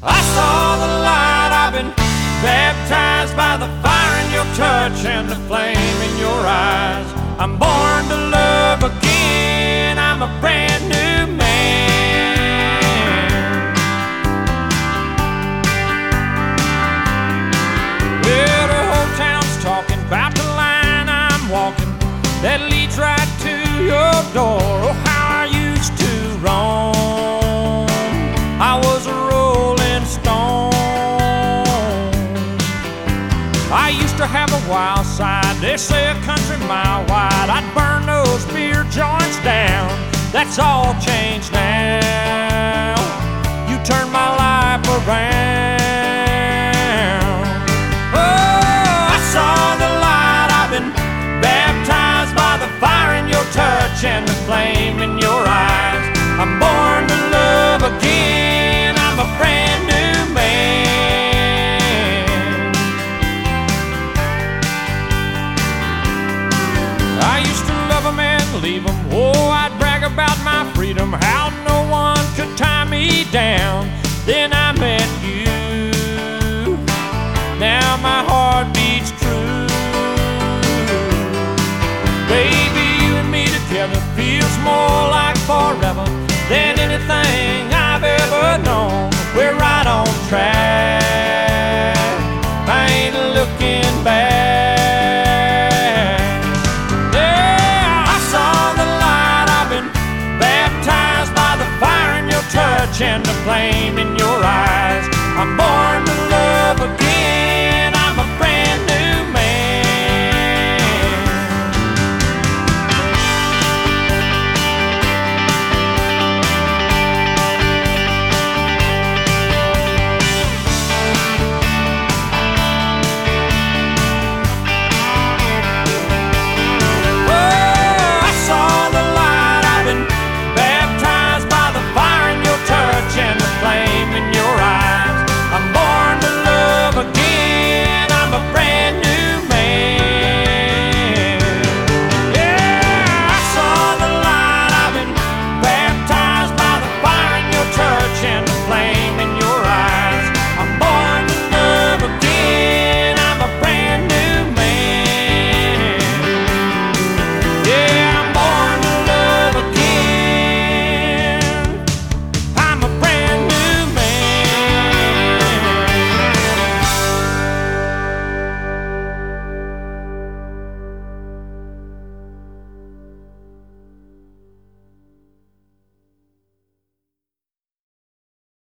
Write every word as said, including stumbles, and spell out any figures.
I saw the light, I've been baptized by the fire in your touch and the flame in your eyes. I'm born to love again, I'm a brand new man. Well, the whole town's talking about the line I'm walking that leads right to your door. Oh, how I used to roam, I was a rolling stone. I used to have a wild side, they say a country mile wide. I'd burn those beer joints down, that's all changed now. You turned my life around. Oh, I saw the light, I've been baptized by the fire in your touch and the flame in your eyes. I'm born to love again, I'm a brand new man. I used to love them and leave them. Oh, I'd brag about my freedom, how no one could tie me down. Then I met you, now my heart beats true. Baby, you and me together feels more like forever than anything I've ever known. We're right on track, I ain't looking back. Yeah, I saw the light, I've been baptized by the fire in your touch and the flame in your eyes. I'm born to